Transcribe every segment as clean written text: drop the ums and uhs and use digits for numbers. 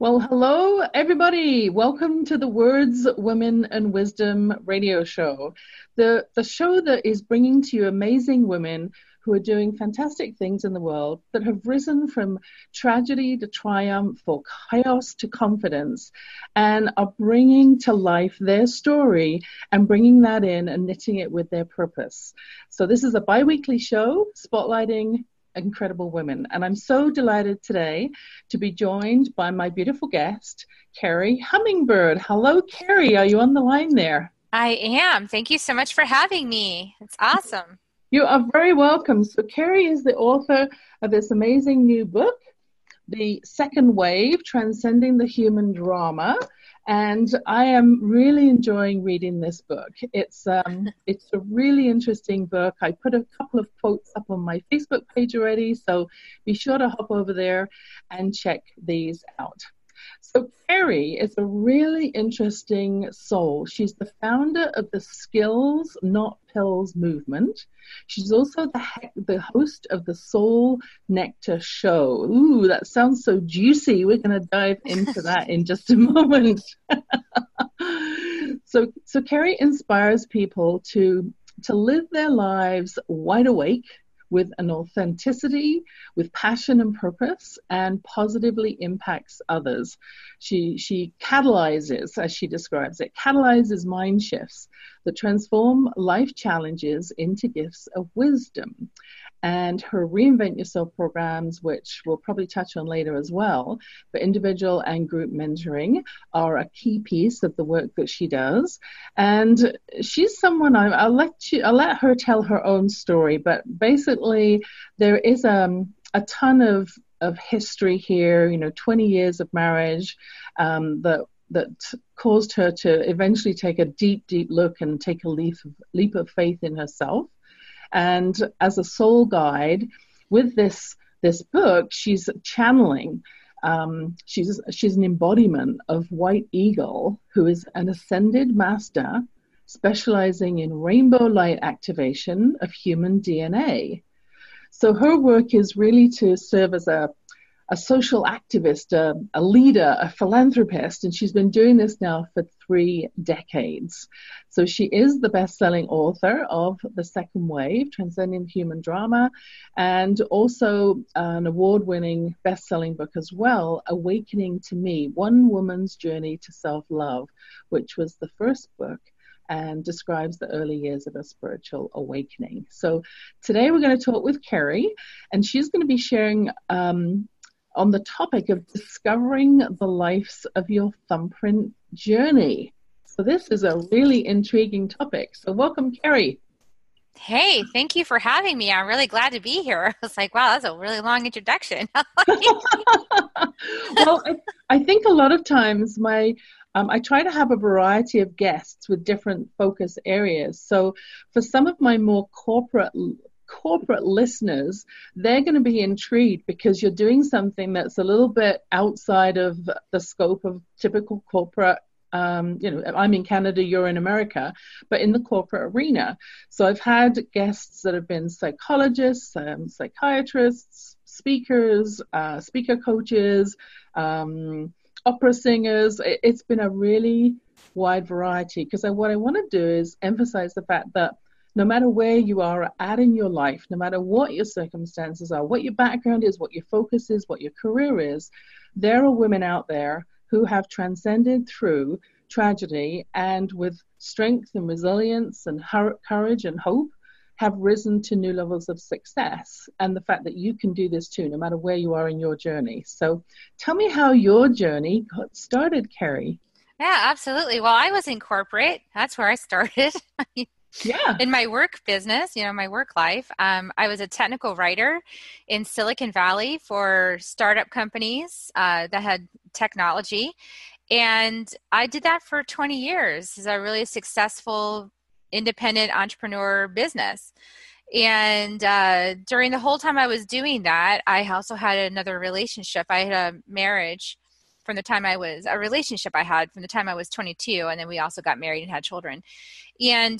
Well, hello, everybody. Welcome to the Words, Women, and Wisdom radio show, the show that is bringing to you amazing women who are doing fantastic things in the world, that have risen from tragedy to triumph or chaos to confidence, and are bringing to life their story and bringing that in and knitting it with their purpose. So this is a bi-weekly show spotlighting incredible women. And I'm so delighted today to be joined by my beautiful guest, Carrie Hummingbird. Hello, Carrie. Are you on the line there? I am. Thank you so much for having me. It's awesome. You are very welcome. So Carrie is the author of this amazing new book, The Second Wave, Transcending the Human Drama. And I am really enjoying reading this book. It's a really interesting book. I put a couple of quotes up on my Facebook page already, so be sure to hop over there and check these out. So Carrie is a really interesting soul. She's the founder of the Skills Not Pills movement. She's also the host of the Soul Nectar Show. Ooh, that sounds so juicy. We're going to dive into that in just a moment. So Carrie inspires people to live their lives wide awake, with an authenticity, with passion and purpose, and positively impacts others. She catalyzes, as she describes it, catalyzes mind shifts that transform life challenges into gifts of wisdom. And her Reinvent Yourself programs, which we'll probably touch on later as well, for individual and group mentoring, are a key piece of the work that she does. And she's someone I'll let her tell her own story. But basically, there is a ton of history here. 20 years of marriage that caused her to eventually take a deep look and take a leap of faith in herself. And as a soul guide with this book, she's channeling. She's an embodiment of White Eagle, who is an ascended master specializing in rainbow light activation of human DNA. So her work is really to serve as a social activist, a leader, a philanthropist, and she's been doing this now for 3 decades. So she is the best-selling author of The Second Wave, Transcending Human Drama, and also an award-winning best-selling book as well, Awakening to Me, One Woman's Journey to Self-Love, which was the first book and describes the early years of a spiritual awakening. So today we're going to talk with Carrie, and she's going to be sharing on the topic of discovering the lives of your thumbprint journey. So this is a really intriguing topic. So welcome, Carrie. Hey, thank you for having me. I'm really glad to be here. I was like, wow, that's a really long introduction. Well, I think a lot of times I try to have a variety of guests with different focus areas. So for some of my more corporate listeners, they're going to be intrigued because you're doing something that's a little bit outside of the scope of typical corporate. I'm in Canada, you're in America, but in the corporate arena. So I've had guests that have been psychologists, psychiatrists, speakers, speaker coaches, opera singers. It's been a really wide variety because what I want to do is emphasize the fact that no matter where you are at in your life, no matter what your circumstances are, what your background is, what your focus is, what your career is, there are women out there who have transcended through tragedy and with strength and resilience and courage and hope have risen to new levels of success. And the fact that you can do this too, no matter where you are in your journey. So tell me how your journey got started, Carrie. Yeah, absolutely. Well, I was in corporate. That's where I started. Yeah. In my work business, my work life, I was a technical writer in Silicon Valley for startup companies that had technology. And I did that for 20 years. It's a really successful independent entrepreneur business. And during the whole time I was doing that, I also had another relationship. I had a marriage from the time I was, a relationship I had from the time I was 22. And then we also got married and had children. And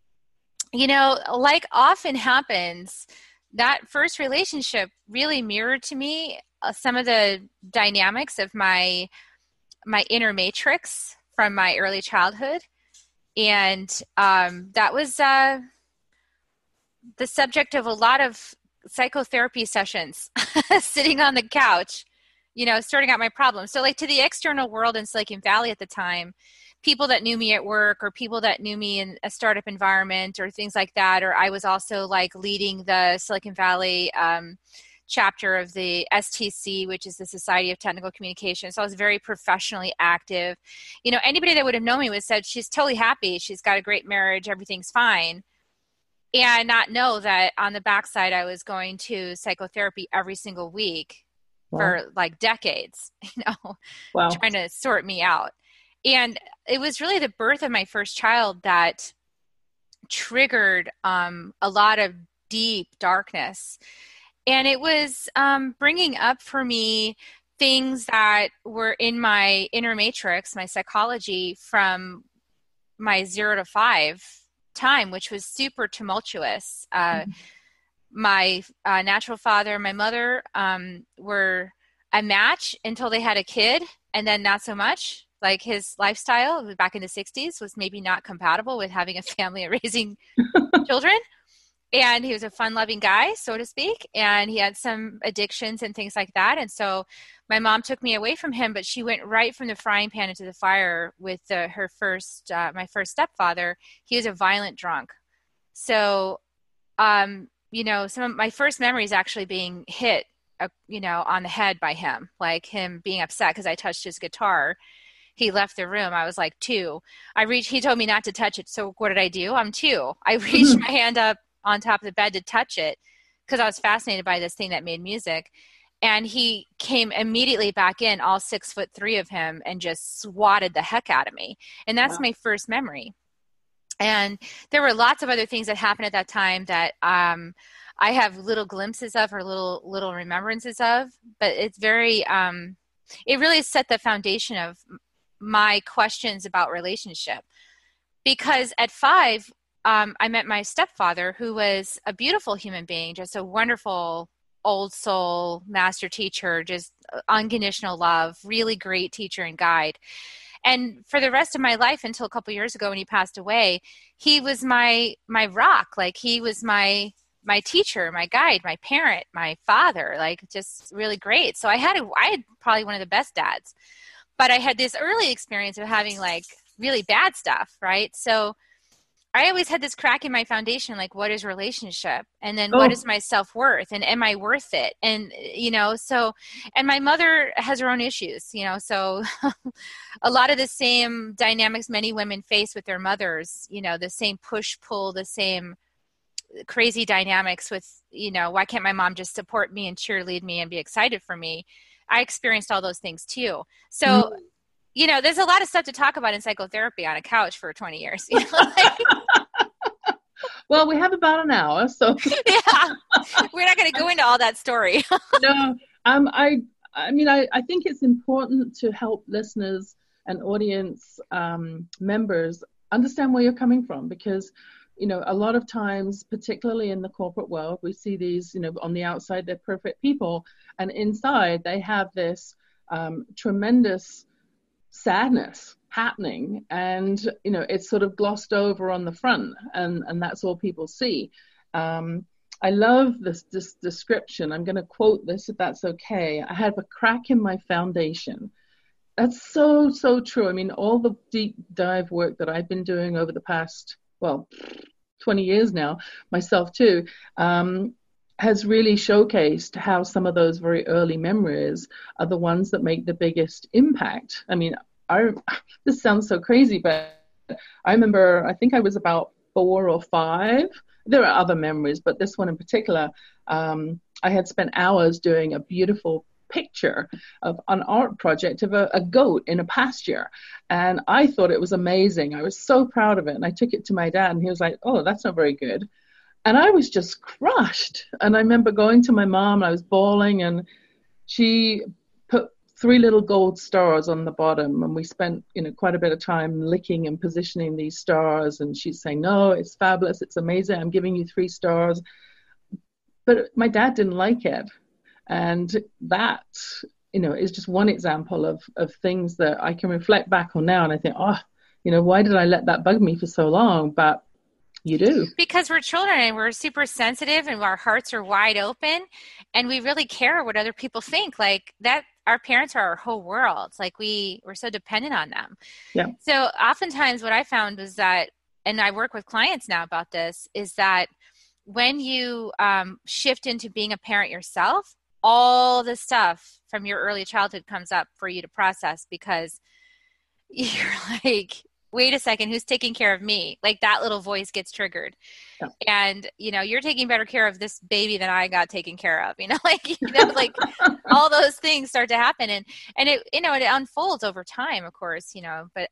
like often happens, that first relationship really mirrored to me some of the dynamics of my my inner matrix from my early childhood. And that was the subject of a lot of psychotherapy sessions, sitting on the couch, sorting out my problems. So like to the external world in Silicon Valley at the time, people that knew me at work or people that knew me in a startup environment or things like that, or I was also like leading the Silicon Valley chapter of the STC, which is the Society of Technical Communication. So I was very professionally active. Anybody that would have known me would have said, she's totally happy. She's got a great marriage. Everything's fine. And not know that on the backside, I was going to psychotherapy every single week for like decades, trying to sort me out. And it was really the birth of my first child that triggered a lot of deep darkness. And it was bringing up for me things that were in my inner matrix, my psychology, from my 0 to 5 time, which was super tumultuous. My natural father and my mother were a match until they had a kid, and then not so much. Like his lifestyle back in the 60s was maybe not compatible with having a family and raising children. And he was a fun-loving guy, so to speak, and he had some addictions and things like that. And so my mom took me away from him, but she went right from the frying pan into the fire with my first stepfather. He was a violent drunk. So, some of my first memories actually being hit, on the head by him, like him being upset because I touched his guitar. He left the room. I was like 2. He told me not to touch it. So what did I do? I'm 2. I reached my hand up on top of the bed to touch it because I was fascinated by this thing that made music. And he came immediately back in, all 6'3" of him, and just swatted the heck out of me. And that's my first memory. And there were lots of other things that happened at that time that I have little glimpses of or little remembrances of, but it's very, it really set the foundation of my questions about relationship. Because at 5, I met my stepfather, who was a beautiful human being, just a wonderful old soul master teacher, just unconditional love, really great teacher and guide. And for the rest of my life, until a couple years ago when he passed away, he was my rock. Like he was my teacher, my guide, my parent, my father, like just really great. So I had probably one of the best dads, but I had this early experience of having like really bad stuff, right? So I always had this crack in my foundation, like what is relationship? And then what is my self-worth? And am I worth it? And, and my mother has her own issues, so a lot of the same dynamics many women face with their mothers, the same push-pull, the same crazy dynamics with, why can't my mom just support me and cheerlead me and be excited for me? I experienced all those things too. So, there's a lot of stuff to talk about in psychotherapy on a couch for 20 years. Well, we have about an hour, so yeah, we're not going to go into all that story. No, I think it's important to help listeners and audience members understand where you're coming from, because a lot of times, particularly in the corporate world, we see these, on the outside, they're perfect people, and inside they have this tremendous sadness happening, and it's sort of glossed over on the front, and that's all people see. I love this description. I'm going to quote this if that's okay. I have a crack in my foundation. That's so true. I mean, all the deep dive work that I've been doing over the past 20 years now, myself too, has really showcased how some of those very early memories are the ones that make the biggest impact. I mean, this sounds so crazy, but I remember, I think I was about 4 or 5. There are other memories, but this one in particular, I had spent hours doing a beautiful picture of an art project of a goat in a pasture. And I thought it was amazing. I was so proud of it. And I took it to my dad, and he was like, "Oh, that's not very good." And I was just crushed. And I remember going to my mom, and I was bawling, and she put 3 little gold stars on the bottom. And we spent, quite a bit of time licking and positioning these stars. And she's saying, "No, it's fabulous. It's amazing. I'm giving you 3 stars." But my dad didn't like it. And that is just one example of things that I can reflect back on now, and I think, why did I let that bug me for so long? But you do. Because we're children and we're super sensitive and our hearts are wide open and we really care what other people think. Like that, our parents are our whole world. Like we're so dependent on them. Yeah. So oftentimes what I found was that, and I work with clients now about this, is that when you shift into being a parent yourself, all the stuff from your early childhood comes up for you to process because you're like, wait a second, who's taking care of me? Like that little voice gets triggered. Yeah. And, you're taking better care of this baby than I got taken care of, like all those things start to happen. And it, it unfolds over time, of course, but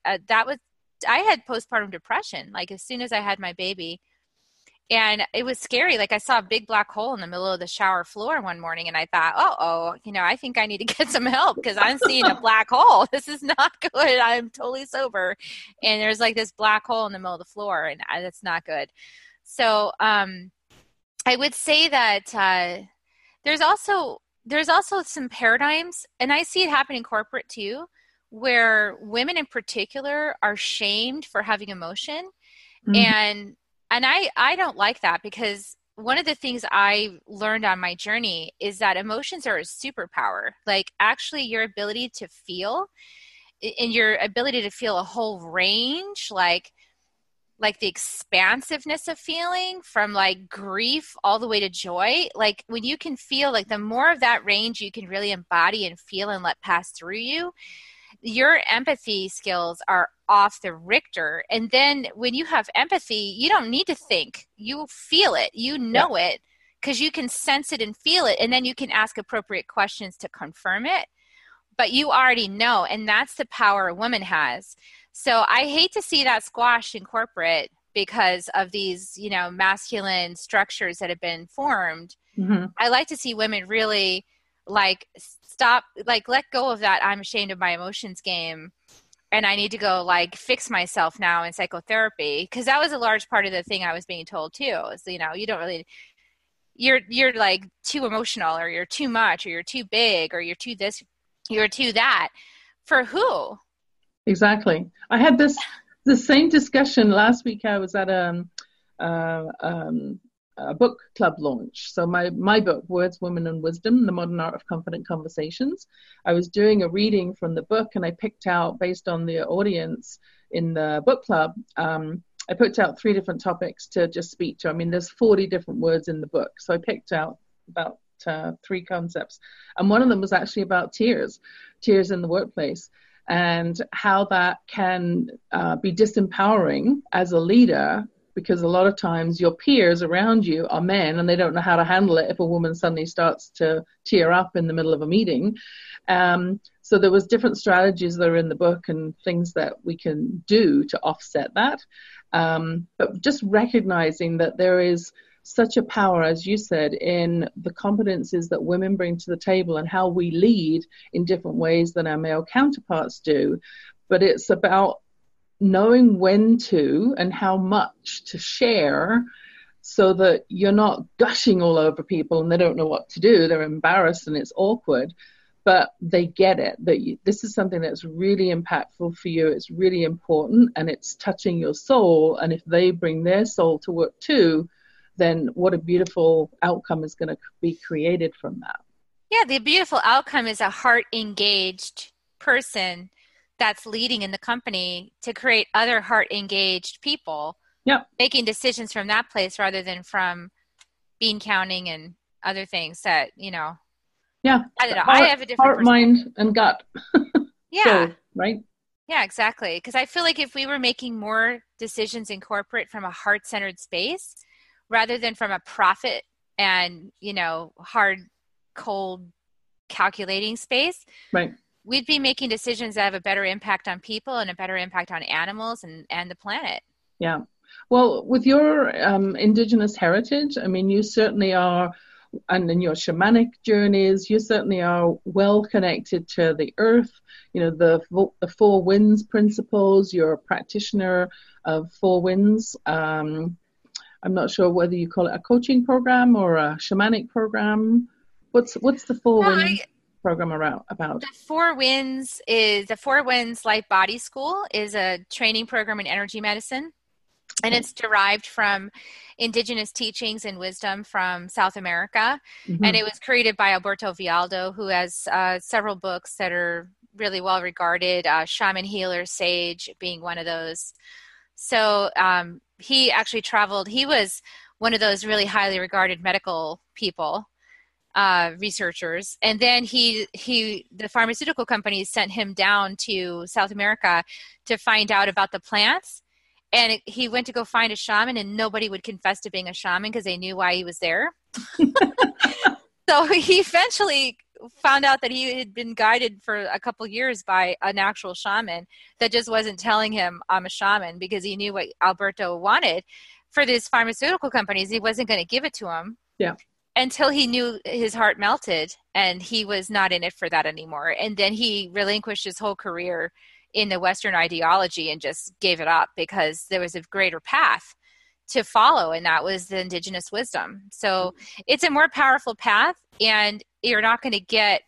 I had postpartum depression. Like as soon as I had my baby, and it was scary. Like I saw a big black hole in the middle of the shower floor one morning and I thought, I think I need to get some help because I'm seeing a black hole. This is not good. I'm totally sober. And there's like this black hole in the middle of the floor and that's not good. So I would say that there's also some paradigms, and I see it happen in corporate too, where women in particular are shamed for having emotion. Mm-hmm. And I don't like that because one of the things I learned on my journey is that emotions are a superpower. Like actually your ability to feel and your ability to feel a whole range, like the expansiveness of feeling from like grief all the way to joy. Like when you can feel like the more of that range you can really embody and feel and let pass through you, your empathy skills are off the Richter. And then when you have empathy, you don't need to think. You feel it. You know it because you can sense it and feel it. And then you can ask appropriate questions to confirm it. But you already know. And that's the power a woman has. So I hate to see that squashed in corporate because of these, masculine structures that have been formed. Mm-hmm. I like to see women really stop, let go of that I'm ashamed of my emotions game and I need to go fix myself now in psychotherapy, because that was a large part of the thing I was being told too, is you don't really, you're like too emotional, or you're too much, or you're too big, or you're too this, you're too that. For who? Exactly. I had the same discussion last week. I was at a book club launch. So my book, Words, Women, and Wisdom, The Modern Art of Confident Conversations. I was doing a reading from the book, and I picked out, based on the audience in the book club, I picked out 3 different topics to just speak to. I mean, there's 40 different words in the book. So I picked out about 3 concepts. And one of them was actually about tears in the workplace, and how that can be disempowering as a leader, because a lot of times your peers around you are men and they don't know how to handle it if a woman suddenly starts to tear up in the middle of a meeting. So there was different strategies that are in the book and things that we can do to offset that. But just recognizing that there is such a power, as you said, in the competencies that women bring to the table and how we lead in different ways than our male counterparts do. But it's about knowing when to and how much to share, so that you're not gushing all over people and they don't know what to do. They're embarrassed and it's awkward, but they get it, that this is something that's really impactful for you. It's really important and it's touching your soul. And if they bring their soul to work too, then what a beautiful outcome is going to be created from that. Yeah, the beautiful outcome is a heart-engaged person that's leading in the company to create other heart-engaged people, making decisions from that place rather than from bean counting and other things that, Yeah. I don't know. I have a different heart, mind, and gut. Yeah. So, right? Yeah, exactly. Because I feel like if we were making more decisions in corporate from a heart-centered space rather than from a profit and, hard, cold, calculating space, right, we'd be making decisions that have a better impact on people and a better impact on animals and the planet. Yeah. Well, with your indigenous heritage, I mean, you certainly are, and in your shamanic journeys, you certainly are well connected to the earth, the 4 winds principles. You're a practitioner of 4 winds. I'm not sure whether you call it a coaching program or a shamanic program. What's the 4 winds? program about? The Four Winds Life Body School is a training program in energy medicine. And it's derived from indigenous teachings and wisdom from South America. Mm-hmm. And it was created by Alberto Villoldo, who has several books that are really well regarded, Shaman Healer Sage being one of those. So he actually traveled. He was one of those really highly regarded medical people, researchers. And then the pharmaceutical companies sent him down to South America to find out about the plants. And he went to go find a shaman, and nobody would confess to being a shaman because they knew why he was there. So he eventually found out that he had been guided for a couple years by an actual shaman that just wasn't telling him I'm a shaman, because he knew what Alberto wanted for these pharmaceutical companies. He wasn't going to give it to him. Yeah. Until he knew his heart melted and he was not in it for that anymore. And then he relinquished his whole career in the Western ideology and just gave it up because there was a greater path to follow, and that was the indigenous wisdom. So it's a more powerful path, and you're not going to get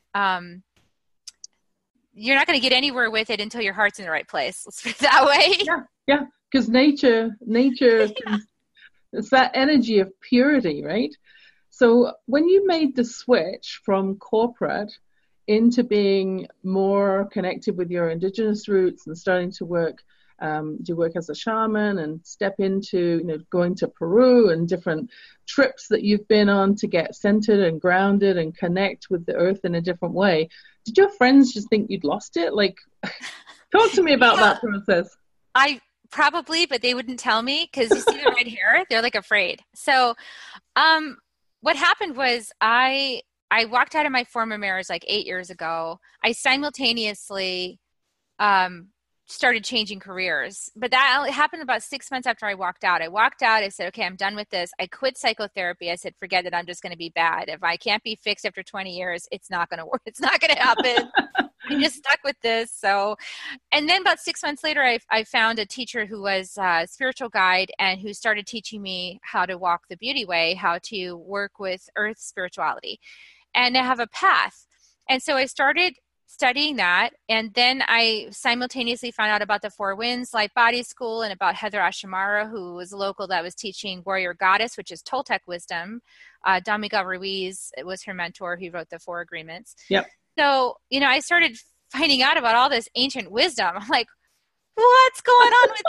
anywhere with it until your heart's in the right place. Let's put it that way. Yeah, because nature, it's that energy of purity, right? So when you made the switch from corporate into being more connected with your indigenous roots and starting to do work as a shaman and step into, going to Peru and different trips that you've been on to get centered and grounded and connect with the earth in a different way, did your friends just think you'd lost it? Like, talk to me about that process. I probably, but they wouldn't tell me because you see the red hair, they're like afraid. So what happened was I walked out of my former marriage like 8 years ago. I simultaneously started changing careers, but that happened about 6 months after I walked out. I said, okay, I'm done with this. I quit psychotherapy. I said, forget it. I'm just going to be bad. If I can't be fixed after 20 years, it's not going to work. It's not going to happen. I'm just stuck with this. So, and then about 6 months later, I found a teacher who was a spiritual guide and who started teaching me how to walk the beauty way, how to work with earth spirituality and to have a path. And so I started studying that, and then I simultaneously found out about the Four Winds Light Body School and about Heather Ashamara, who was local that was teaching Warrior Goddess, which is Toltec wisdom. Don Miguel Ruiz was her mentor. He wrote the Four Agreements. Yep. So, I started finding out about all this ancient wisdom. I'm like, what's going on with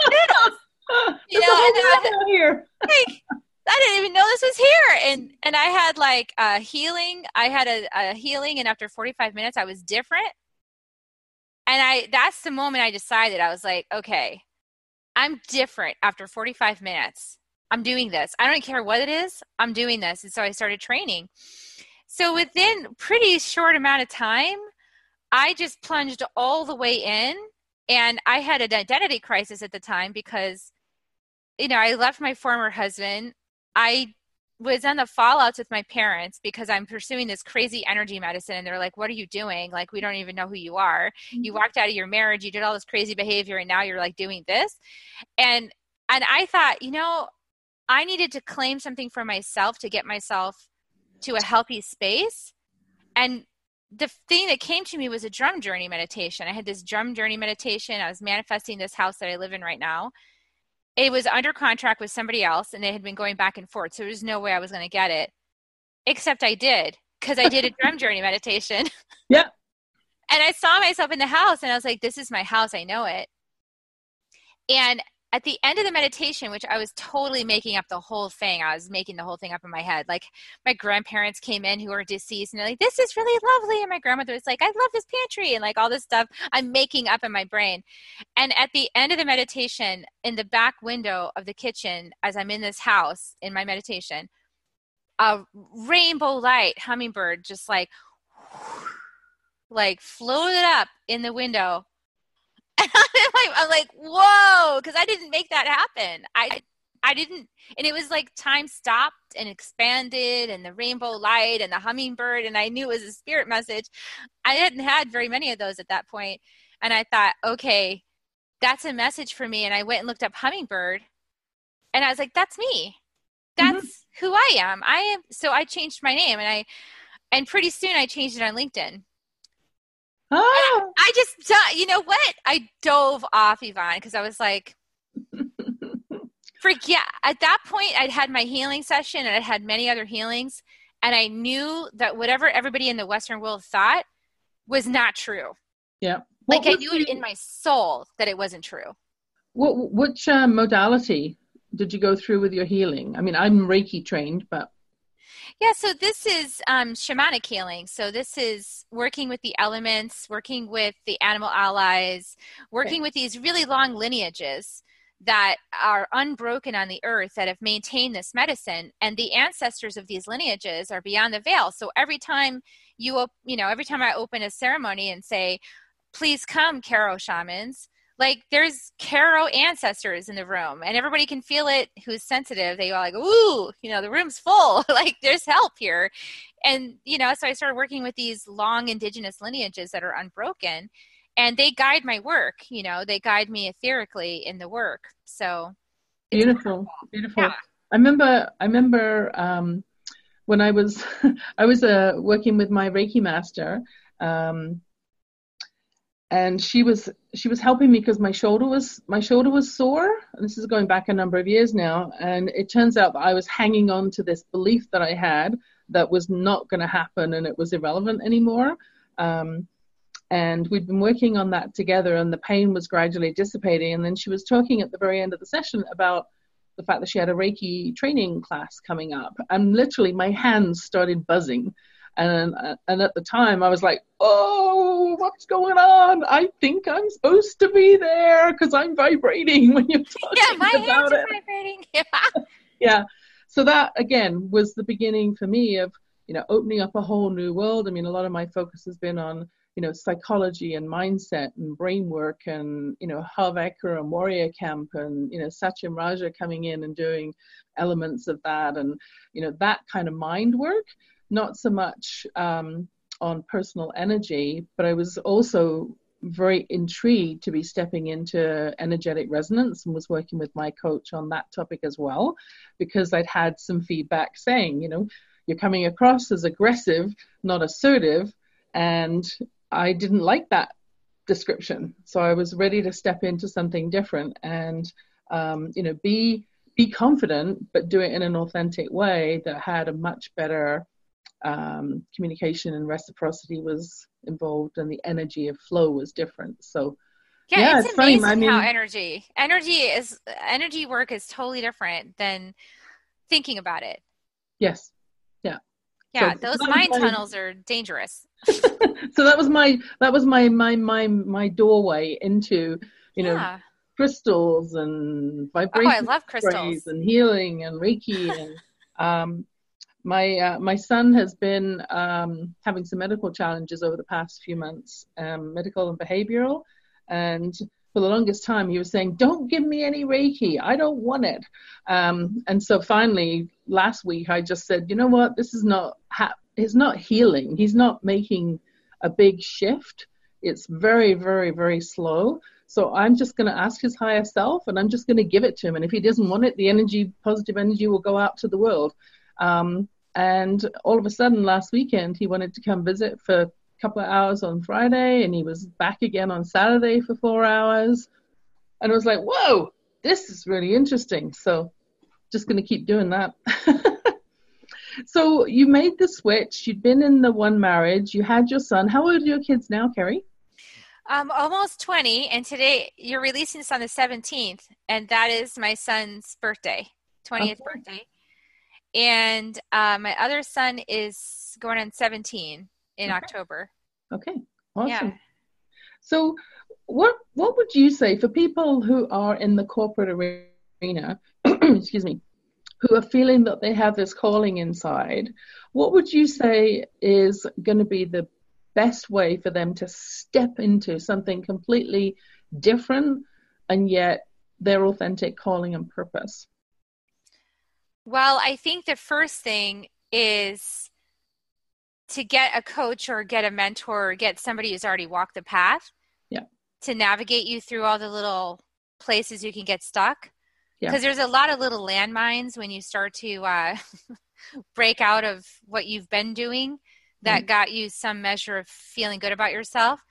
this? Here. I didn't even know this was here. And I had like a healing. I had a healing, and after 45 minutes, I was different. And that's the moment I decided. I was like, okay, I'm different after 45 minutes. I'm doing this. I don't care what it is. I'm doing this. And so I started training. So within pretty short amount of time, I just plunged all the way in. And I had an identity crisis at the time because, I left my former husband. I was on the fallouts with my parents because I'm pursuing this crazy energy medicine. And they're like, what are you doing? Like, we don't even know who you are. Mm-hmm. You walked out of your marriage. You did all this crazy behavior. And now you're like doing this. And I thought, I needed to claim something for myself to get myself to a healthy space. And the thing that came to me was a drum journey meditation. I had this drum journey meditation. I was manifesting this house that I live in right now. It was under contract with somebody else, and they had been going back and forth. So there was no way I was going to get it, except I did, because I did a drum journey meditation. Yeah. And I saw myself in the house, and I was like, this is my house. I know it. And at the end of the meditation, which I was totally making up the whole thing. I was making the whole thing up in my head. Like, my grandparents came in who were deceased, and they're like, this is really lovely. And my grandmother was like, I love this pantry, and like all this stuff I'm making up in my brain. And at the end of the meditation, in the back window of the kitchen, as I'm in this house in my meditation, a rainbow light hummingbird just like floated up in the window. I'm like, whoa, because I didn't make that happen. I didn't, and it was like time stopped and expanded, and the rainbow light and the hummingbird, and I knew it was a spirit message. I hadn't had very many of those at that point, and I thought, okay, that's a message for me. And I went and looked up hummingbird, and I was like, that's me. That's who I am. So I changed my name, and pretty soon I changed it on LinkedIn. Ah! I just, you know what? I dove off, Yvonne, because I was like, forget. At that point, I'd had my healing session and I'd had many other healings. And I knew that whatever everybody in the Western world thought was not true. Yeah. Like I knew it in my soul that it wasn't true. Which modality did you go through with your healing? I mean, I'm Reiki trained, but Yeah, so this is shamanic healing. So this is working with the elements, working with the animal allies, working with these really long lineages that are unbroken on the earth that have maintained this medicine. And the ancestors of these lineages are beyond the veil. So every time every time I open a ceremony and say, please come, Karo shamans, like there's Karo ancestors in the room and everybody can feel it who's sensitive. They go like, ooh, the room's full. Like there's help here. And, so I started working with these long indigenous lineages that are unbroken and they guide my work. They guide me etherically in the work. So it's beautiful. Yeah. I remember when I was working with my Reiki master, and she was helping me because my shoulder was sore. This is going back a number of years now, and it turns out that I was hanging on to this belief that I had that was not going to happen and it was irrelevant anymore. And we'd been working on that together, and the pain was gradually dissipating. And then she was talking at the very end of the session about the fact that she had a Reiki training class coming up, and literally my hands started buzzing. And at the time I was like, oh, what's going on? I think I'm supposed to be there because I'm vibrating when you're talking my about hands are vibrating. Yeah. So that, again, was the beginning for me of, opening up a whole new world. I mean, a lot of my focus has been on, psychology and mindset and brain work and, Havekar and Warrior Camp and, Satyam Raja coming in and doing elements of that and, that kind of mind work. Not so much on personal energy, but I was also very intrigued to be stepping into energetic resonance and was working with my coach on that topic as well, because I'd had some feedback saying, you're coming across as aggressive, not assertive, and I didn't like that description. So I was ready to step into something different and, be confident, but do it in an authentic way that had a much better communication and reciprocity was involved, and the energy of flow was different. So it's funny. amazing how energy work is totally different than thinking about it. Yes. Yeah, so those mind tunnels are dangerous. So that was my doorway into crystals and vibration. Oh, I love crystals and healing and Reiki and my son has been having some medical challenges over the past few months, medical and behavioral. And for the longest time, he was saying, don't give me any Reiki. I don't want it. And so finally, last week, I just said, you know what? This is it's not healing. He's not making a big shift. It's very, very, very slow. So I'm just going to ask his higher self, and I'm just going to give it to him. And if he doesn't want it, positive energy will go out to the world. And all of a sudden last weekend, he wanted to come visit for a couple of hours on Friday, and he was back again on Saturday for 4 hours. And I was like, whoa, this is really interesting. So just going to keep doing that. So you made the switch. You'd been in the one marriage. You had your son. How old are your kids now, Carrie? Almost 20. And today you're releasing this on the 17th. And that is my son's birthday, 20th birthday. And my other son is going on 17 in October. Okay, awesome. Yeah. So what would you say for people who are in the corporate arena, excuse me, who are feeling that they have this calling inside, what would you say is going to be the best way for them to step into something completely different and yet their authentic calling and purpose? Well, I think the first thing is to get a coach or get a mentor or get somebody who's already walked the path to navigate you through all the little places you can get stuck. Because there's a lot of little landmines when you start to break out of what you've been doing that got you some measure of feeling good about yourself.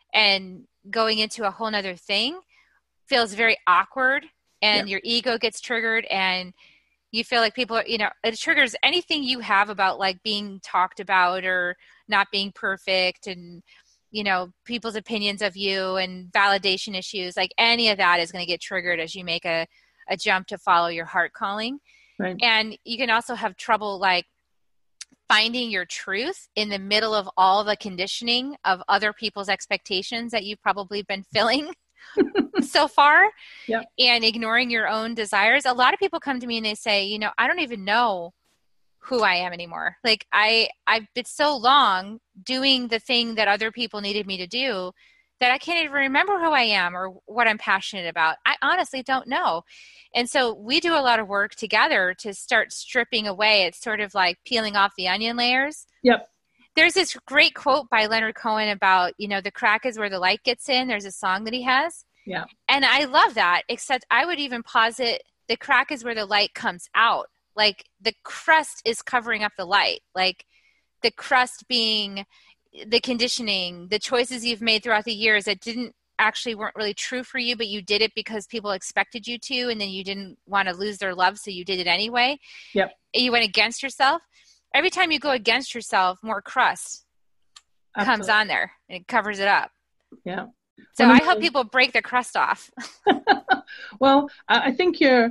and going into a whole nother thing feels very awkward, and your ego gets triggered, and you feel like people are, it triggers anything you have about like being talked about or not being perfect, and people's opinions of you and validation issues. Like any of that is going to get triggered as you make a jump to follow your heart calling. Right. And you can also have trouble like finding your truth in the middle of all the conditioning of other people's expectations that you've probably been filling so far, and ignoring your own desires. A lot of people come to me and they say, I don't even know who I am anymore. Like I've been so long doing the thing that other people needed me to do that I can't even remember who I am or what I'm passionate about. I honestly don't know. And so we do a lot of work together to start stripping away. It's sort of like peeling off the onion layers. Yep. There's this great quote by Leonard Cohen about, the crack is where the light gets in. There's a song that he has. Yeah. And I love that, except I would even posit the crack is where the light comes out. Like the crust is covering up the light. Like the crust being the conditioning, the choices you've made throughout the years that weren't really true for you, but you did it because people expected you to, and then you didn't want to lose their love, so you did it anyway. Yep. You went against yourself. Every time you go against yourself, more crust comes on there and it covers it up. Yeah. So I help people break the crust off. Well, I think your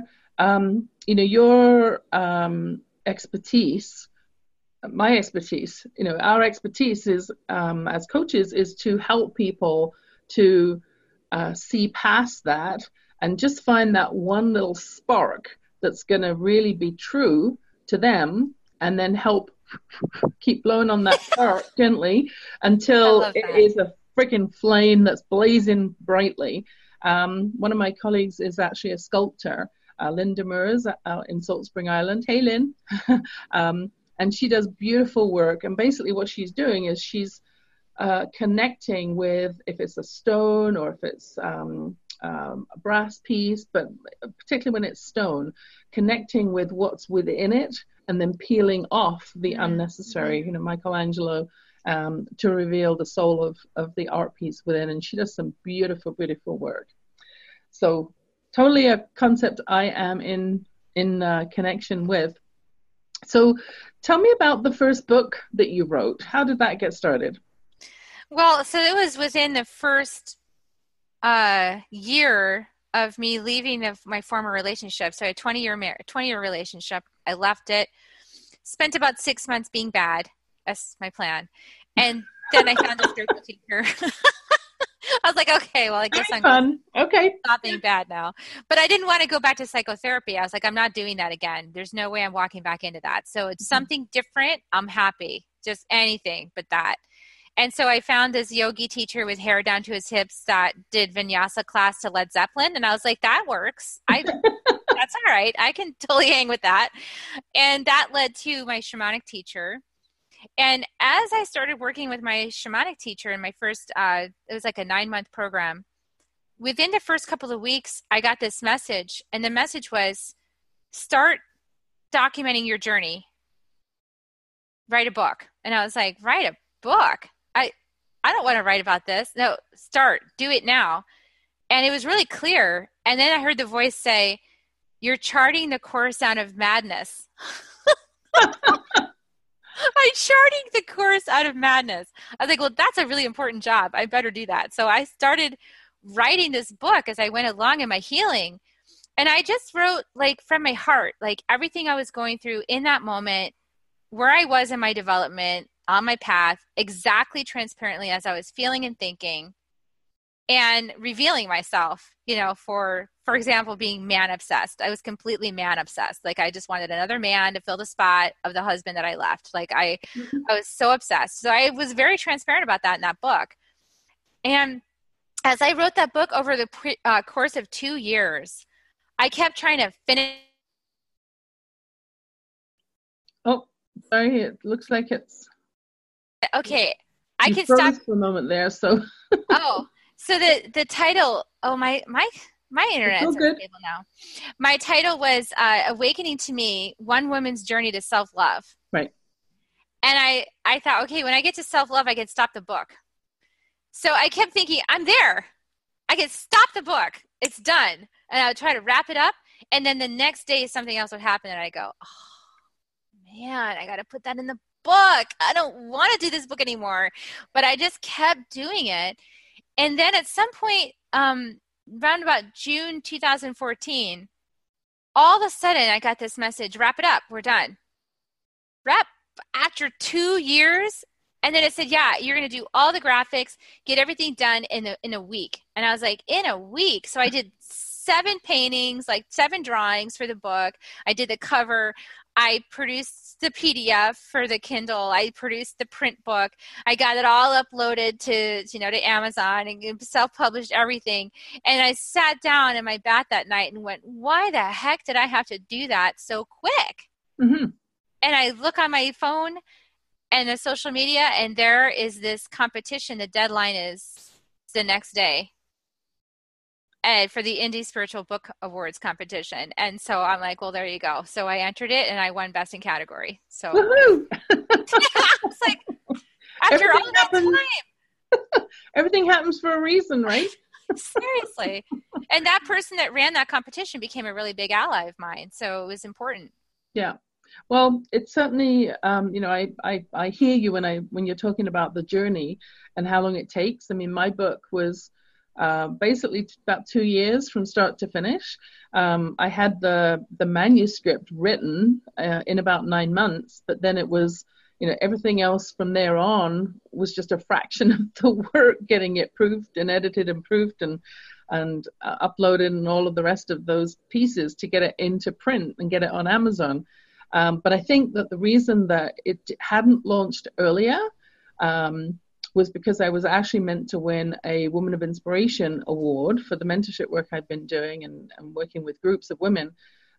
expertise, my expertise, our expertise is as coaches is to help people to see past that and just find that one little spark that's going to really be true to them, and then help keep blowing on that spark gently until it is a freaking flame that's blazing brightly. One of my colleagues is actually a sculptor, Linda Meurs, out in Salt Spring Island. Hey, Lynn. And she does beautiful work. And basically what she's doing is she's connecting with, if it's a stone or if it's a brass piece, but particularly when it's stone, connecting with what's within it and then peeling off the unnecessary, Michelangelo, to reveal the soul of the art piece within. And she does some beautiful, beautiful work. So totally a concept I am in connection with. So tell me about the first book that you wrote. How did that get started? Well, so it was within the first year of me leaving my former relationship. So a 20-year relationship. I left it, spent about 6 months being bad. That's my plan. And then I found a spiritual teacher. I was like, okay, well, I guess I'm fun. Okay. Stop being bad now. But I didn't want to go back to psychotherapy. I was like, I'm not doing that again. There's no way I'm walking back into that. So it's something different. I'm happy. Just anything but that. And so I found this yogi teacher with hair down to his hips that did vinyasa class to Led Zeppelin. And I was like, that works. That's all right. I can totally hang with that. And that led to my shamanic teacher. And as I started working with my shamanic teacher in my first, it was like a 9-month program, within the first couple of weeks, I got this message. And the message was, start documenting your journey. Write a book. And I was like, write a book? I don't want to write about this. No, do it now. And it was really clear. And then I heard the voice say, you're charting the course out of madness. I'm charting the course out of madness. I was like, well, that's a really important job. I better do that. So I started writing this book as I went along in my healing. And I just wrote like from my heart, like everything I was going through in that moment, where I was in my development, on my path, exactly transparently as I was feeling and thinking, and revealing myself, for example, being man obsessed. I was completely man obsessed. Like I just wanted another man to fill the spot of the husband that I left. Like I was so obsessed. So I was very transparent about that in that book. And as I wrote that book over the course of 2 years, I kept trying to finish. Oh, sorry. It looks like it's. Okay. I can stop stop for a moment there. So. So the title, my internet's unstable now. My title was Awakening to Me, One Woman's Journey to Self-Love. Right. And I thought, okay, when I get to self-love, I can stop the book. So I kept thinking, I'm there. I can stop the book. It's done. And I would try to wrap it up. And then the next day, something else would happen. And I go, oh, man, I got to put that in the book. I don't want to do this book anymore. But I just kept doing it. And then at some point, around about June 2014, all of a sudden I got this message, wrap it up. We're done. Wrap after 2 years. And then it said, yeah, you're going to do all the graphics, get everything done in a week. And I was like, in a week? So I did 7 paintings, like 7 drawings for the book. I did the cover. I produced the PDF for the Kindle. I produced the print book. I got it all uploaded to Amazon and self-published everything. And I sat down in my bath that night and went, why the heck did I have to do that so quick? Mm-hmm. And I look on my phone and the social media, and there is this competition. The deadline is the next day, and for the Indie Spiritual Book Awards competition. And so I'm like, well, there you go. So I entered it, and I won Best in Category. So it's like, after all that time. Everything happens for a reason, right? Seriously. And that person that ran that competition became a really big ally of mine. So it was important. Yeah. Well, it's certainly, I hear you when you're talking about the journey and how long it takes. I mean, my book was basically about 2 years from start to finish. I had the manuscript written in about 9 months, but then it was, everything else from there on was just a fraction of the work, getting it proofed and edited and proofed and uploaded and all of the rest of those pieces to get it into print and get it on Amazon. But I think that the reason that it hadn't launched earlier was because I was actually meant to win a Woman of Inspiration award for the mentorship work I've been doing and working with groups of women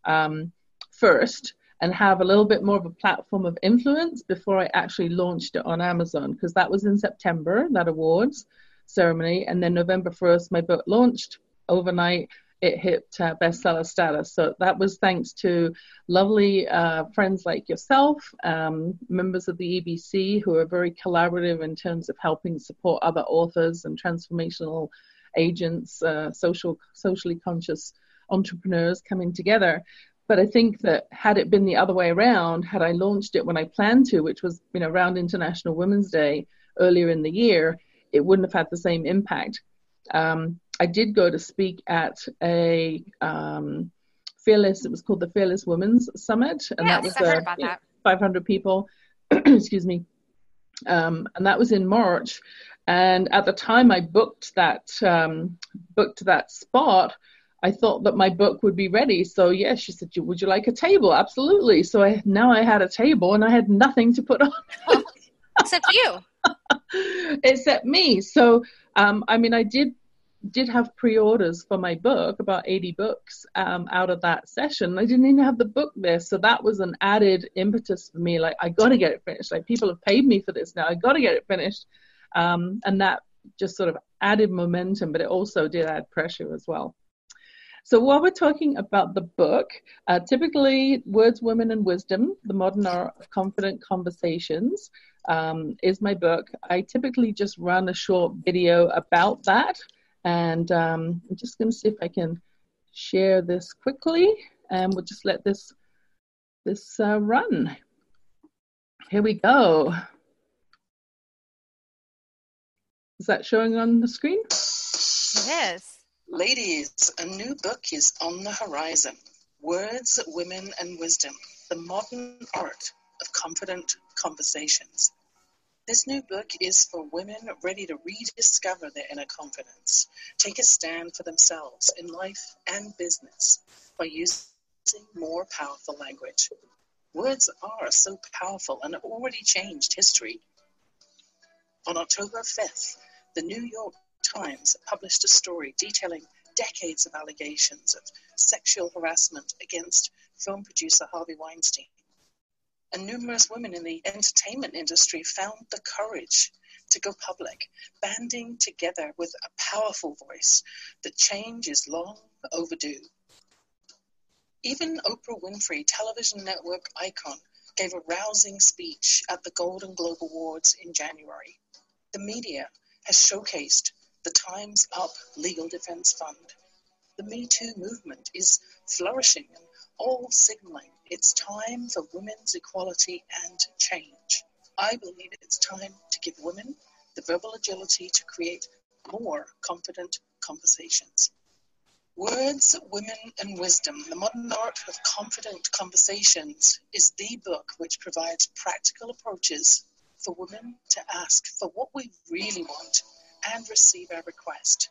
first, and have a little bit more of a platform of influence before I actually launched it on Amazon, because that was in September, that awards ceremony. And then November 1st, my book launched overnight. It hit bestseller status. So that was thanks to lovely friends like yourself, members of the EBC, who are very collaborative in terms of helping support other authors and transformational agents, socially conscious entrepreneurs coming together. But I think that had it been the other way around, had I launched it when I planned to, which was around International Women's Day earlier in the year, it wouldn't have had the same impact. I did go to speak at a Fearless, it was called the Fearless Women's Summit. And yes, that was I heard about that. 500 people, excuse me. And that was in March. And at the time I booked that spot, I thought that my book would be ready. So yes, she said, would you like a table? Absolutely. So now I had a table and I had nothing to put on. Except you. Except me. So, I did have pre-orders for my book, about 80 books out of that session. I didn't even have the book there. So that was an added impetus for me. Like, I got to get it finished. Like, people have paid me for this now. I got to get it finished. And that just sort of added momentum, but it also did add pressure as well. So while we're talking about the book, typically Words, Women, and Wisdom, The Modern Art of Confident Conversations is my book. I typically just run a short video about that. And I'm just going to see if I can share this quickly. And we'll just let this run. Here we go. Is that showing on the screen? It is. Ladies, a new book is on the horizon. Words, Women, and Wisdom, The Modern Art of Confident Conversations. This new book is for women ready to rediscover their inner confidence, take a stand for themselves in life and business by using more powerful language. Words are so powerful and have already changed history. On October 5th, the New York Times published a story detailing decades of allegations of sexual harassment against film producer Harvey Weinstein. And numerous women in the entertainment industry found the courage to go public, banding together with a powerful voice that change is long overdue. Even Oprah Winfrey, television network icon, gave a rousing speech at the Golden Globe Awards in January. The media has showcased the Time's Up Legal Defense Fund. The Me Too movement is flourishing and all signaling it's time for women's equality and change. I believe it's time to give women the verbal agility to create more confident conversations. Words, Women and Wisdom, The Modern Art of Confident Conversations is the book which provides practical approaches for women to ask for what we really want and receive our request.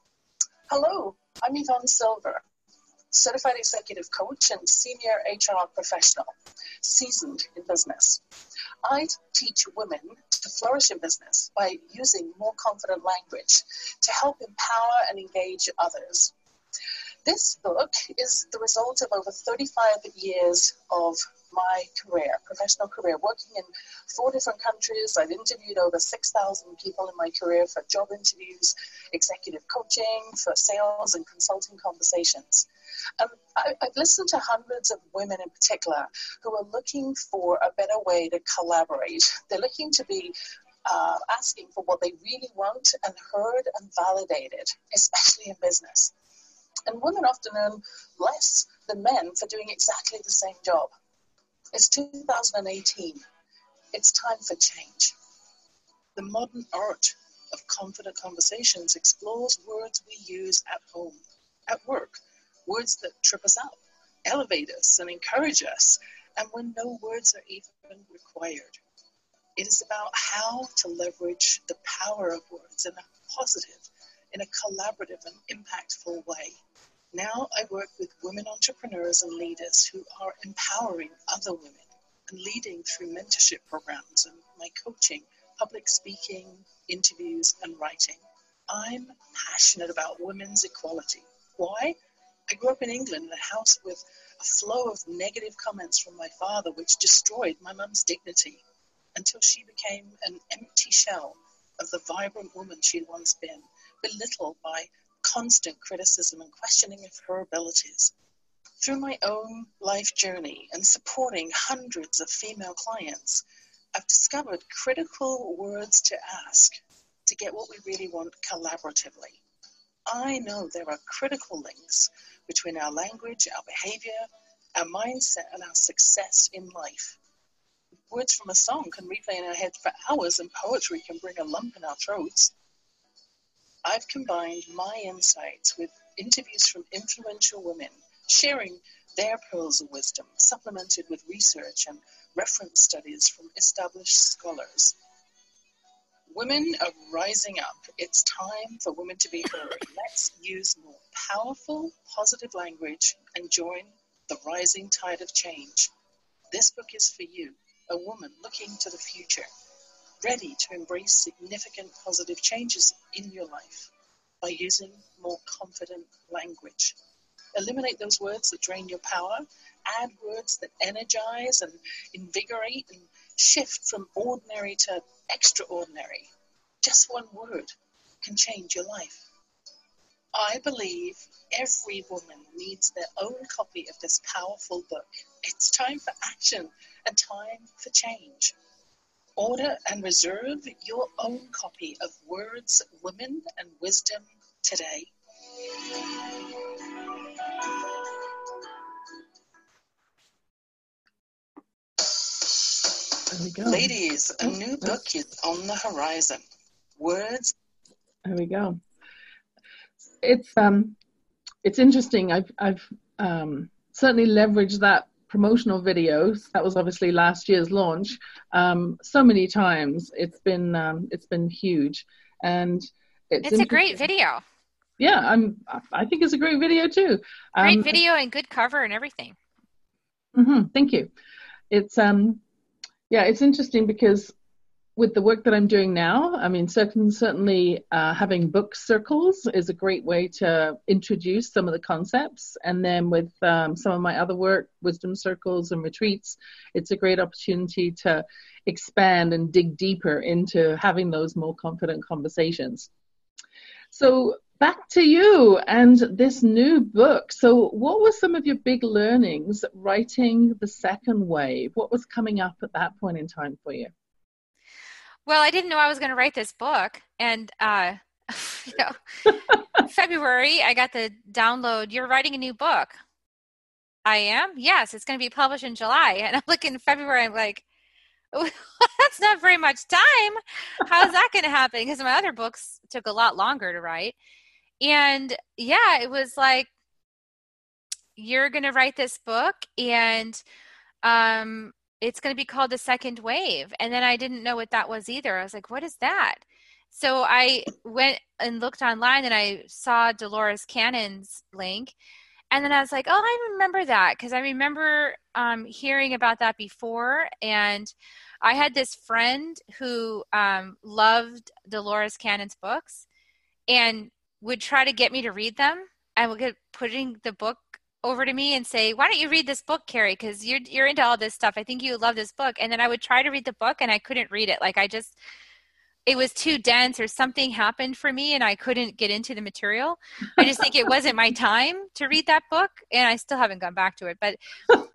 Hello, I'm Yvonne Silver, certified executive coach and senior HR professional, seasoned in business. I teach women to flourish in business by using more confident language to help empower and engage others. This book is the result of over 35 years of my career, professional career, working in 4 different countries. I've interviewed over 6,000 people in my career for job interviews, executive coaching, for sales and consulting conversations. I've listened to hundreds of women in particular who are looking for a better way to collaborate. They're looking to be asking for what they really want and heard and validated, especially in business. And women often earn less than men for doing exactly the same job. It's 2018. It's time for change. The Modern Art of Confident Conversations explores words we use at home, at work, words that trip us up, elevate us, and encourage us, and when no words are even required. It is about how to leverage the power of words in a positive, in a collaborative and impactful way. Now I work with women entrepreneurs and leaders who are empowering other women and leading through mentorship programs and my coaching, public speaking, interviews, and writing. I'm passionate about women's equality. Why? I grew up in England in a house with a flow of negative comments from my father, which destroyed my mum's dignity until she became an empty shell of the vibrant woman she had once been, belittled by constant criticism and questioning of her abilities. Through my own life journey and supporting hundreds of female clients, I've discovered critical words to ask to get what we really want collaboratively. I know there are critical links between our language, our behavior, our mindset, and our success in life. Words from a song can replay in our head for hours, and poetry can bring a lump in our throats. I've combined my insights with interviews from influential women, sharing their pearls of wisdom, supplemented with research and reference studies from established scholars. Women are rising up. It's time for women to be heard. Let's use more powerful, positive language and join the rising tide of change. This book is for you, a woman looking to the future, ready to embrace significant positive changes in your life by using more confident language. Eliminate those words that drain your power, add words that energize and invigorate, and shift from ordinary to extraordinary. Just one word can change your life. I believe every woman needs their own copy of this powerful book. It's time for action and time for change. Order and reserve your own copy of Words, Women and Wisdom today. There we go. Ladies, a new book is on the horizon. Words. There we go. It's interesting. I've certainly leveraged that promotional videos. That was obviously last year's launch. So many times. It's been huge, and it's a great video. Yeah, I think it's a great video too. Great video and good cover and everything. Thank you. It's it's interesting because with the work that I'm doing now, I mean, certainly having book circles is a great way to introduce some of the concepts. And then with some of my other work, wisdom circles and retreats, it's a great opportunity to expand and dig deeper into having those more confident conversations. So back to you and this new book. So what were some of your big learnings writing the second wave? What was coming up at that point in time for you? Well, I didn't know I was going to write this book. And, you know, February, I got the download, you're writing a new book. I am? Yes, it's going to be published in July. And I'm looking in February, I'm like, well, that's not very much time. How's that going to happen? Because my other books took a lot longer to write. And yeah, it was like, you're going to write this book and it's going to be called The Second Wave. And then I didn't know what that was either. I was like, what is that? So I went and looked online and I saw Dolores Cannon's link. And then I was like, oh, I remember that because I remember hearing about that before. And I had this friend who loved Dolores Cannon's books and would try to get me to read them. I would get putting the book over to me and say, why don't you read this book, Carrie? Because you're into all this stuff. I think you would love this book. And then I would try to read the book and I couldn't read it. Like it was too dense or something happened for me and I couldn't get into the material. I just think it wasn't my time to read that book and I still haven't gone back to it. But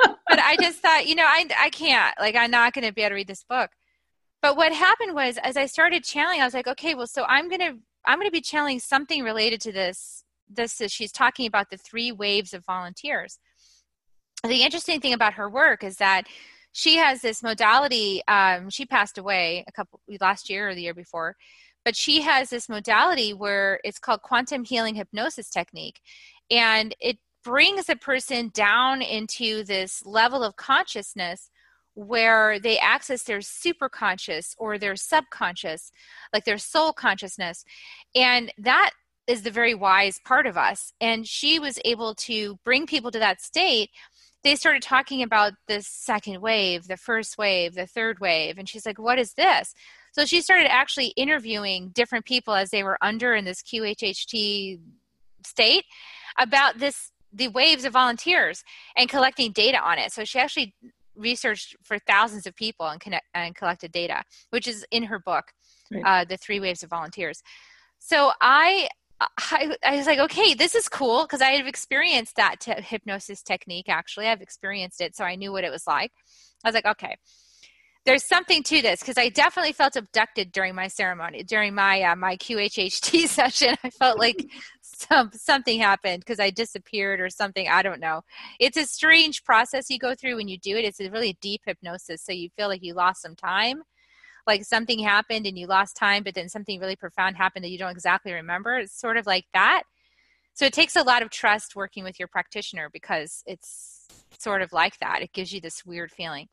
I just thought, I can't, like, I'm not going to be able to read this book. But what happened was as I started channeling, I was like, okay, well, so I'm going to be channeling something related to this. This is, she's talking about the 3 waves of volunteers. The interesting thing about her work is that she has this modality. She passed away last year or the year before, but she has this modality where it's called quantum healing hypnosis technique. And it brings a person down into this level of consciousness where they access their superconscious or their subconscious, like their soul consciousness. And that is the very wise part of us. And she was able to bring people to that state. They started talking about the second wave, the first wave, the third wave. And she's like, what is this? So she started actually interviewing different people as they were under in this QHHT state about the waves of volunteers and collecting data on it. So she actually researched for thousands of people and collected data, which is in her book, right. The 3 waves of volunteers. So I was like, okay, this is cool because I have experienced that hypnosis technique. Actually, I've experienced it, so I knew what it was like. I was like, okay, there's something to this because I definitely felt abducted during my ceremony, during my my QHHT session. I felt like something happened because I disappeared or something. I don't know. It's a strange process you go through when you do it. It's a really deep hypnosis, so you feel like you lost some time. Like something happened and you lost time, but then something really profound happened that you don't exactly remember. It's sort of like that. So it takes a lot of trust working with your practitioner because it's sort of like that. It gives you this weird feeling,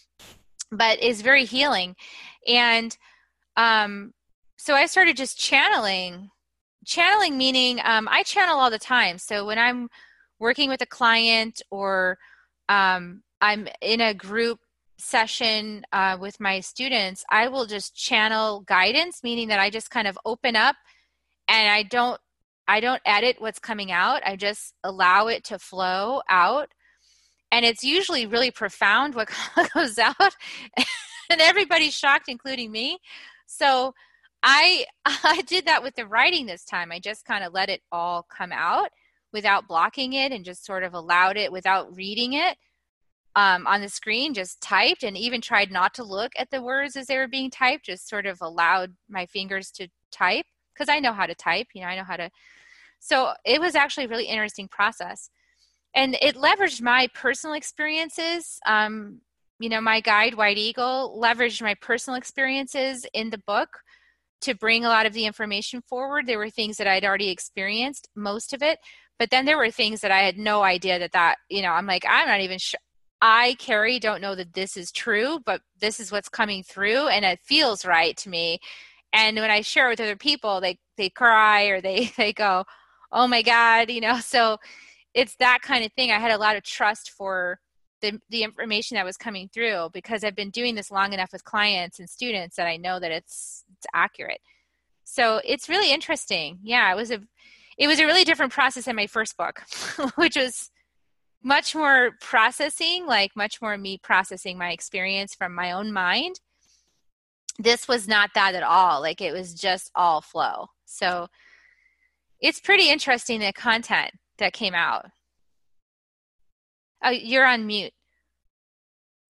but it's very healing. And so I started just channeling meaning I channel all the time. So when I'm working with a client or I'm in a group session with my students, I will just channel guidance, meaning that I just kind of open up and I don't edit what's coming out. I just allow it to flow out. And it's usually really profound what goes out. And everybody's shocked, including me. So I did that with the writing this time. I just kind of let it all come out without blocking it and just sort of allowed it without reading it. On the screen, just typed and even tried not to look at the words as they were being typed, just sort of allowed my fingers to type because I know how to type, I know how to. So it was actually a really interesting process. And it leveraged my personal experiences. My guide, White Eagle, leveraged my personal experiences in the book to bring a lot of the information forward. There were things that I'd already experienced, most of it, but then there were things that I had no idea that I'm like, I'm not even sure. I, Carrie, don't know that this is true, but this is what's coming through and it feels right to me. And when I share it with other people, they cry or they go, oh my God, so it's that kind of thing. I had a lot of trust for the information that was coming through because I've been doing this long enough with clients and students that I know that it's accurate. So it's really interesting. Yeah, it was a really different process than my first book, which was much more processing, like much more me processing my experience from my own mind. This was not that at all. Like it was just all flow. So it's pretty interesting, the content that came out. Oh, you're on mute.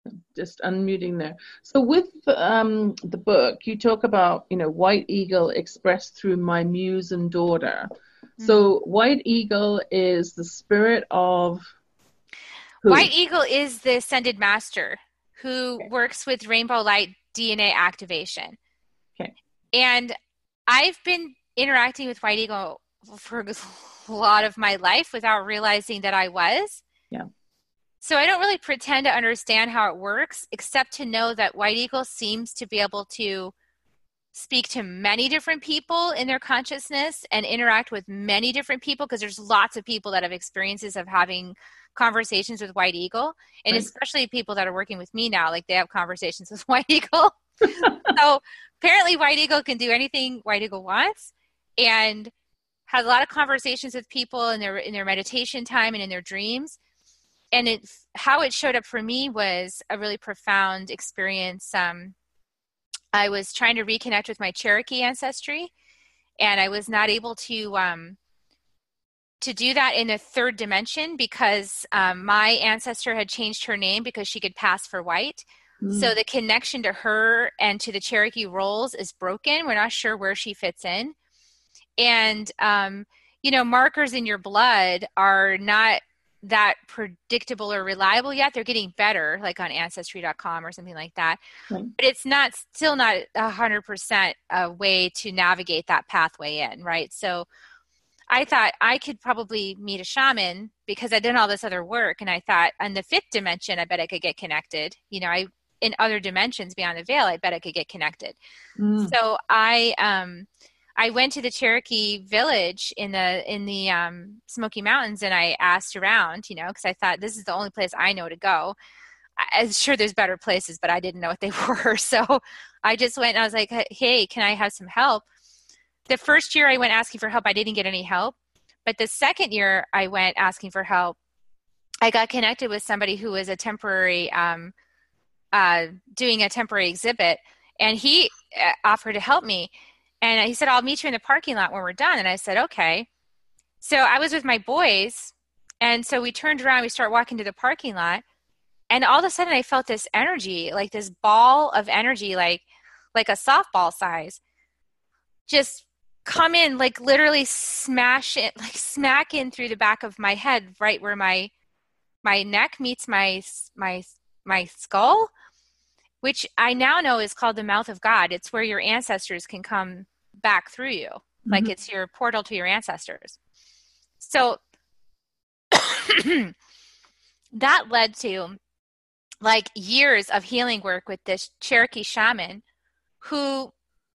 Just unmuting there. So with the book, you talk about, White Eagle expressed through my muse and daughter. Mm-hmm. So White Eagle is the spirit of who? White Eagle is the Ascended Master who works with Rainbow Light DNA activation. Okay. And I've been interacting with White Eagle for a lot of my life without realizing that I was. Yeah. So I don't really pretend to understand how it works, except to know that White Eagle seems to be able to speak to many different people in their consciousness and interact with many different people, because there's lots of people that have experiences of having conversations with White Eagle, and right. Especially people that are working with me now, like they have conversations with White Eagle. So apparently White Eagle can do anything White Eagle wants, and has a lot of conversations with people in their meditation time and in their dreams. And how it showed up for me was a really profound experience. I was trying to reconnect with my Cherokee ancestry, and I was not able to do that in a third dimension because my ancestor had changed her name because she could pass for white. Mm. So the connection to her and to the Cherokee roles is broken. We're not sure where she fits in. And, markers in your blood are not that predictable or reliable yet. They're getting better, like on Ancestry.com or something like that. Right. But it's still not 100% a way to navigate that pathway in, right? So I thought I could probably meet a shaman because I did all this other work, and I thought on the fifth dimension, I bet I could get connected. In other dimensions beyond the veil, I bet I could get connected. Mm. So I went to the Cherokee village in the Smoky Mountains, and I asked around, because I thought this is the only place I know to go. I'm sure there's better places, but I didn't know what they were. So I just went and I was like, hey, can I have some help? The first year I went asking for help, I didn't get any help. But the second year I went asking for help, I got connected with somebody who was a temporary, doing a temporary exhibit, and he offered to help me. And he said, I'll meet you in the parking lot when we're done. And I said, okay. So I was with my boys. And so we turned around, we started walking to the parking lot. And all of a sudden I felt this energy, like this ball of energy, like a softball size, just come in, like literally smash it, like smack in through the back of my head, right where my neck meets my skull, which I now know is called the mouth of God. It's where your ancestors can come back through you. Mm-hmm. Like it's your portal to your ancestors. So that led to like years of healing work with this Cherokee shaman who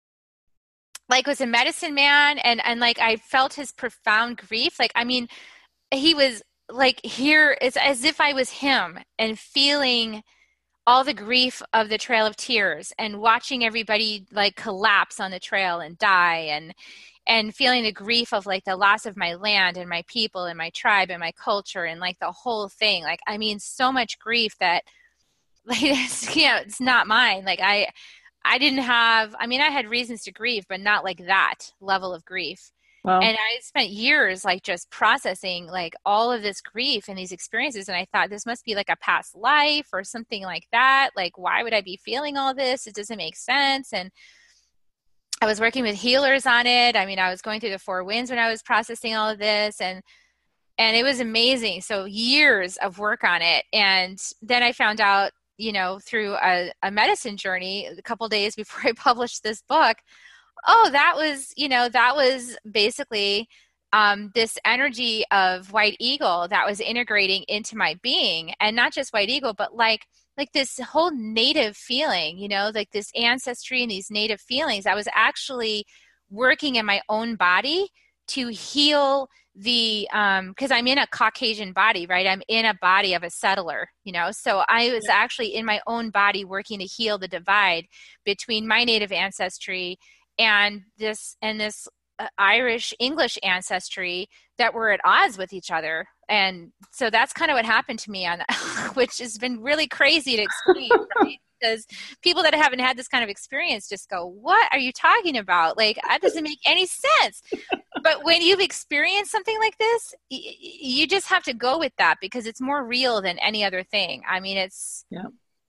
like was a medicine man, and like I felt his profound grief. Like, I mean, he was like here, it's as if I was him, and feeling all the grief of the Trail of Tears and watching everybody like collapse on the trail and die, and feeling the grief of like the loss of my land and my people and my tribe and my culture and like the whole thing. Like, I mean, so much grief that like, it's not mine. Like I didn't have, I mean, I had reasons to grieve, but not like that level of grief. Wow. And I spent years like just processing like all of this grief and these experiences. And I thought this must be like a past life or something like that. Like, why would I be feeling all this? It doesn't make sense. And I was working with healers on it. I mean, I was going through the four winds when I was processing all of this, and it was amazing. So years of work on it. And then I found out, you know, through a medicine journey a couple of days before I published this book, that was basically this energy of White Eagle that was integrating into my being, and not just White Eagle, but like this whole native feeling, you know, like this ancestry and these native feelings. I was actually working in my own body to heal the, because I'm in a Caucasian body, right? I'm in a body of a settler, you know, so I was actually in my own body working to heal the divide between my native ancestry and this Irish English ancestry that were at odds with each other. And so that's kind of what happened to me which has been really crazy to explain, right? Because people that haven't had this kind of experience just go, what are you talking about? Like, that doesn't make any sense. But when you've experienced something like this, you just have to go with that because it's more real than any other thing. I mean,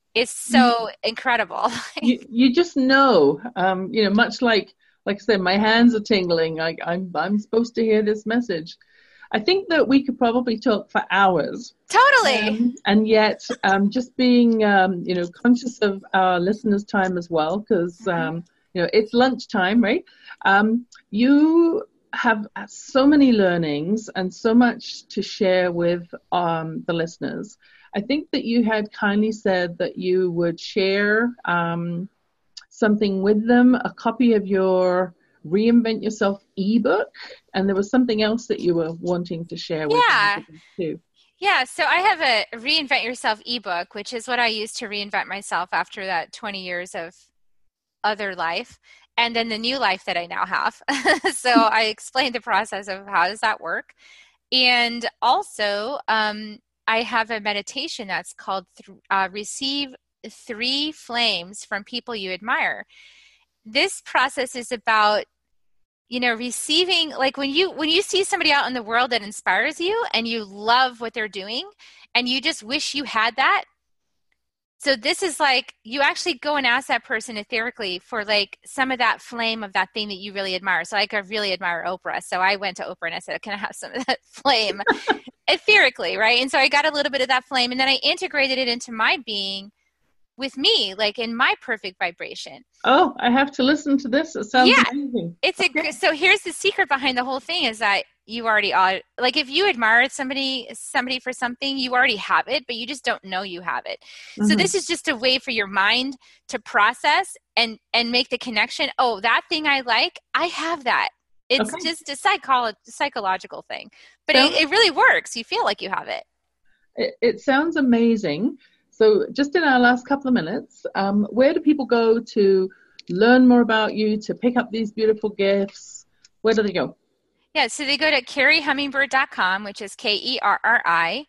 is so incredible. You just know, much like I said, my hands are tingling. I'm supposed to hear this message. I think that we could probably talk for hours. Totally. And yet, just being, conscious of our listeners' time as well, because, it's lunchtime, right? You have so many learnings and so much to share with the listeners. I think that you had kindly said that you would share something with them, a copy of your Reinvent Yourself ebook, and there was something else that you were wanting to share with them too. Yeah, so I have a Reinvent Yourself ebook, which is what I used to reinvent myself after that 20 years of other life, and then the new life that I now have. So I explained the process of how does that work. And also, I have a meditation that's called Receive 3 Flames from People You Admire. This process is about, receiving, like when you see somebody out in the world that inspires you and you love what they're doing and you just wish you had that. So this is like, you actually go and ask that person etherically for like some of that flame of that thing that you really admire. So like I really admire Oprah. So I went to Oprah and I said, can I have some of that flame etherically, right? And so I got a little bit of that flame and then I integrated it into my being with me, like in my perfect vibration. Oh, I have to listen to this. It sounds amazing. So here's the secret behind the whole thing is that you already are, like if you admire somebody for something, you already have it, but you just don't know you have it. Mm-hmm. So this is just a way for your mind to process and make the connection. Oh, that thing I like, I have that. It's just a psychological thing, but it really works. You feel like you have it. It sounds amazing. So just in our last couple of minutes, where do people go to learn more about you, to pick up these beautiful gifts? Where do they go? Yeah, so they go to kerrihummingbird.com, which is KERRI,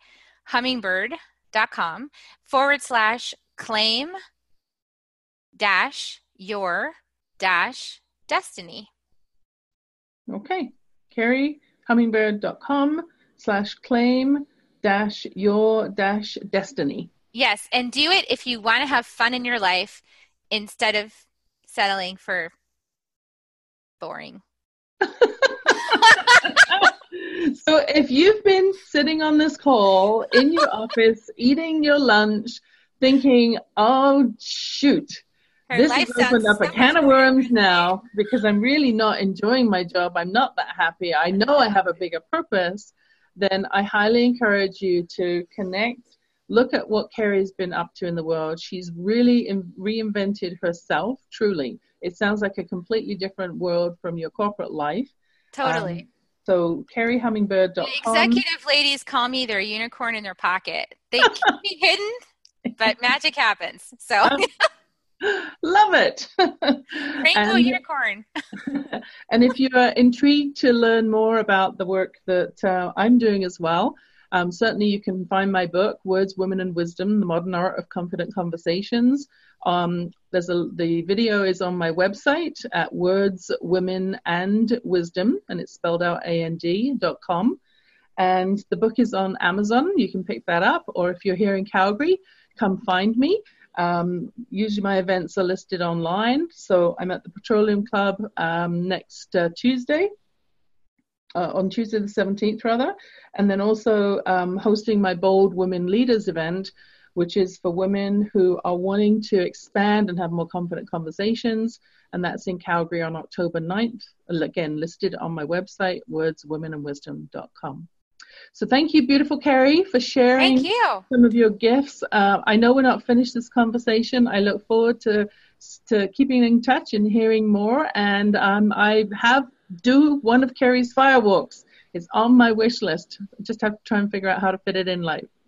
hummingbird.com/claim-your-destiny. Okay, kerrihummingbird.com/claim-your-destiny. Yes, and do it if you want to have fun in your life instead of settling for boring. So if you've been sitting on this call in your office, eating your lunch, thinking, oh, shoot, this has opened up a can of worms now because I'm really not enjoying my job. I'm not that happy. I know I have a bigger purpose. Then I highly encourage you to connect. Look at what Kerri's been up to in the world. She's really reinvented herself, truly. It sounds like a completely different world from your corporate life. Totally. So kerrihummingbird.com. The executive ladies call me their unicorn in their pocket. They keep me hidden, but magic happens. So love it. Rainbow unicorn. And if you are intrigued to learn more about the work that I'm doing as well, certainly you can find my book, Words, Women and Wisdom, The Modern Art of Confident Conversations. The video is on my website at Words, Women and Wisdom, and it's spelled out AND.com. And the book is on Amazon. You can pick that up. Or if you're here in Calgary, come find me. Usually my events are listed online. So I'm at the Petroleum Club next Tuesday. On Tuesday the 17th, rather. And then also hosting my Bold Women Leaders event, which is for women who are wanting to expand and have more confident conversations. And that's in Calgary on October 9th. Again, listed on my website, wordswomenandwisdom.com. So thank you, beautiful Kerri, for sharing some of your gifts. I know we're not finished this conversation. I look forward to keeping in touch and hearing more. And I do one of Kerri's firewalks. It's on my wish list. I just have to try and figure out how to fit it in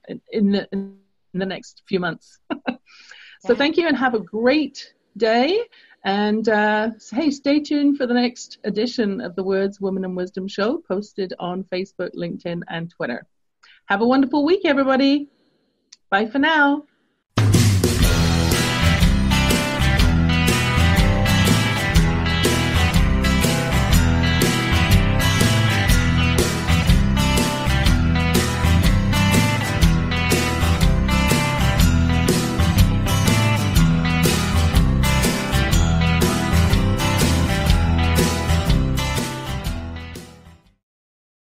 the next few months. So thank you and have a great day. And hey, stay tuned for the next edition of the Words, Women and Wisdom show, posted on Facebook, LinkedIn, and Twitter. Have a wonderful week, everybody. Bye for now.